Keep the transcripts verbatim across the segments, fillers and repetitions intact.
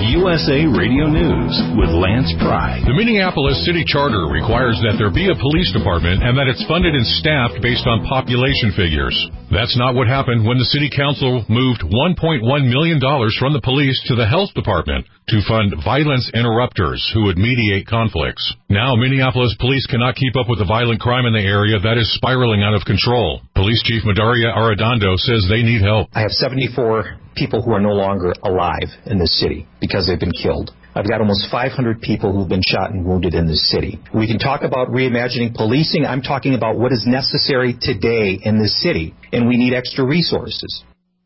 U S A Radio News with Lance Pry. The Minneapolis City Charter requires that there be a police department and that it's funded and staffed based on population figures. That's not what happened when the City Council moved one point one million dollars from the police to the Health Department to fund violence interrupters who would mediate conflicts. Now, Minneapolis police cannot keep up with the violent crime in the area that is spiraling out of control. Police Chief Madaria Arredondo says they need help. I have seventy-four people who are no longer alive in this city because they've been killed. I've got almost five hundred people who've been shot and wounded in this city. We can talk about reimagining policing. I'm talking about what is necessary today in this city, and we need extra resources.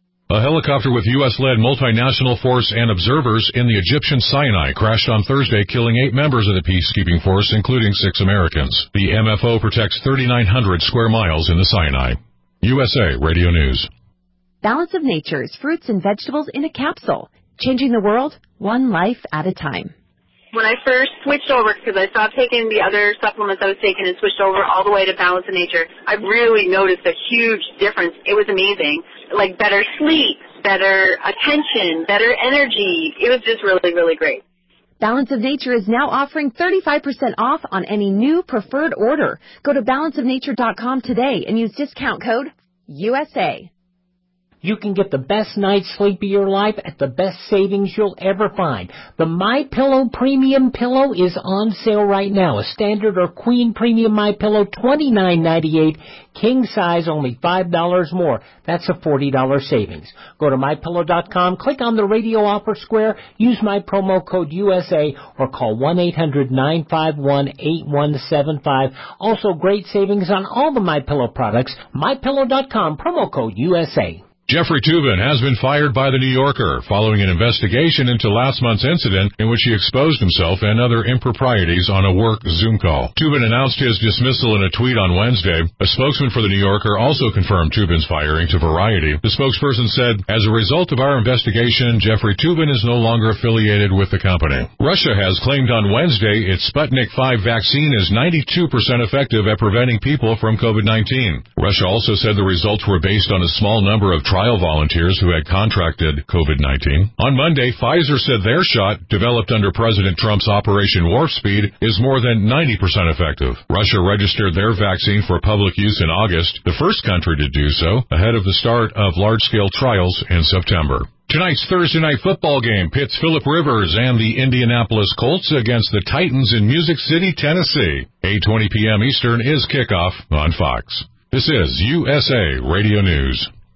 A helicopter with U S-led multinational force and observers in the Egyptian Sinai crashed on Thursday, killing eight members of the peacekeeping force, including six Americans. The M F O protects thirty-nine hundred square miles in the Sinai. U S A Radio News. Balance of Nature's fruits and vegetables in a capsule, changing the world one life at a time. When I first switched over, because I stopped taking the other supplements I was taking and switched over all the way to Balance of Nature, I really noticed a huge difference. It was amazing. Like better sleep, better attention, better energy. It was just really, really great. Balance of Nature is now offering thirty-five percent off on any new preferred order. Go to balance of nature dot com today and use discount code U S A. You can get the best night's sleep of your life at the best savings you'll ever find. The MyPillow Premium Pillow is on sale right now. A standard or queen premium MyPillow, twenty-nine ninety-eight. King size, only five dollars more. That's a forty dollars savings. Go to my pillow dot com, click on the radio offer square, use my promo code U S A, or call one eight hundred nine five one eight one seven five. Also, great savings on all the MyPillow products. my pillow dot com, promo code U S A. Jeffrey Toobin has been fired by The New Yorker following an investigation into last month's incident in which he exposed himself and other improprieties on a work Zoom call. Toobin announced his dismissal in a tweet on Wednesday. A spokesman for The New Yorker also confirmed Toobin's firing to Variety. The spokesperson said, "As a result of our investigation, Jeffrey Toobin is no longer affiliated with the company." Russia has claimed on Wednesday its Sputnik five vaccine is ninety-two percent effective at preventing people from COVID nineteen. Russia also said the results were based on a small number of trial volunteers who had contracted COVID nineteen. On Monday, Pfizer said their shot, developed under President Trump's Operation Warp Speed, is more than ninety percent effective. Russia registered their vaccine for public use in August, the first country to do so, ahead of the start of large-scale trials in September. Tonight's Thursday night football game pits Phillip Rivers and the Indianapolis Colts against the Titans in Music City, Tennessee. eight twenty p.m. Eastern is kickoff on Fox. This is U S A Radio News.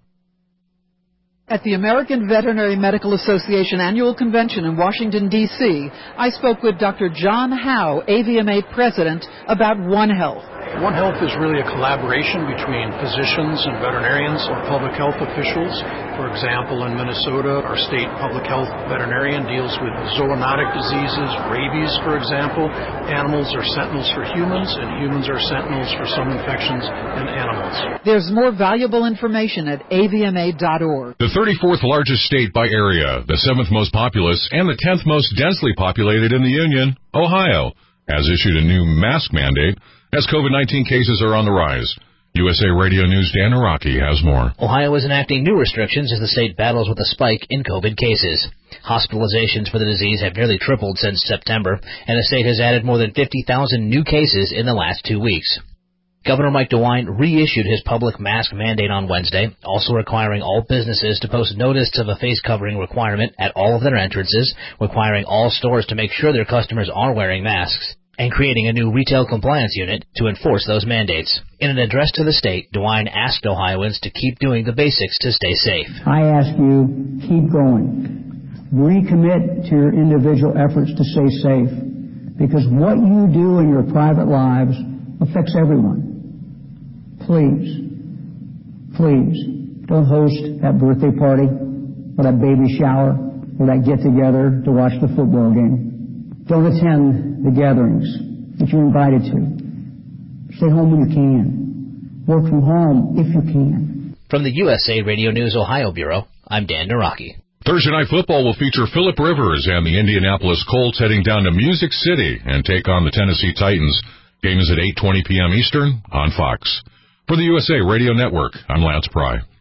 At the American Veterinary Medical Association Annual Convention in Washington, D C, I spoke with Doctor John Howe, A V M A President, about One Health. One Health is really a collaboration between physicians and veterinarians or public health officials. For example, in Minnesota, our state public health veterinarian deals with zoonotic diseases, rabies, for example. Animals are sentinels for humans, and humans are sentinels for some infections in animals. There's more valuable information at A V M A dot org. The thirty-fourth largest state by area, the seventh most populous, and the tenth most densely populated in the Union, Ohio, has issued a new mask mandate as COVID nineteen cases are on the rise. U S A Radio News' Dan Araki has more. Ohio is enacting new restrictions as the state battles with a spike in COVID cases. Hospitalizations for the disease have nearly tripled since September, and the state has added more than fifty thousand new cases in the last two weeks. Governor Mike DeWine reissued his public mask mandate on Wednesday, also requiring all businesses to post notice of a face covering requirement at all of their entrances, requiring all stores to make sure their customers are wearing masks, and creating a new retail compliance unit to enforce those mandates. In an address to the state, DeWine asked Ohioans to keep doing the basics to stay safe. I ask you, keep going. Recommit to your individual efforts to stay safe, because what you do in your private lives affects everyone. Please, please, don't host that birthday party or that baby shower or that get-together to watch the football game. Don't attend the gatherings that you're invited to. Stay home when you can. Work from home if you can. From the U S A Radio News Ohio Bureau, I'm Dan Naraki. Thursday Night Football will feature Phillip Rivers and the Indianapolis Colts heading down to Music City and take on the Tennessee Titans. Game is at eight twenty p.m. Eastern on Fox. For the U S A Radio Network, I'm Lance Pry.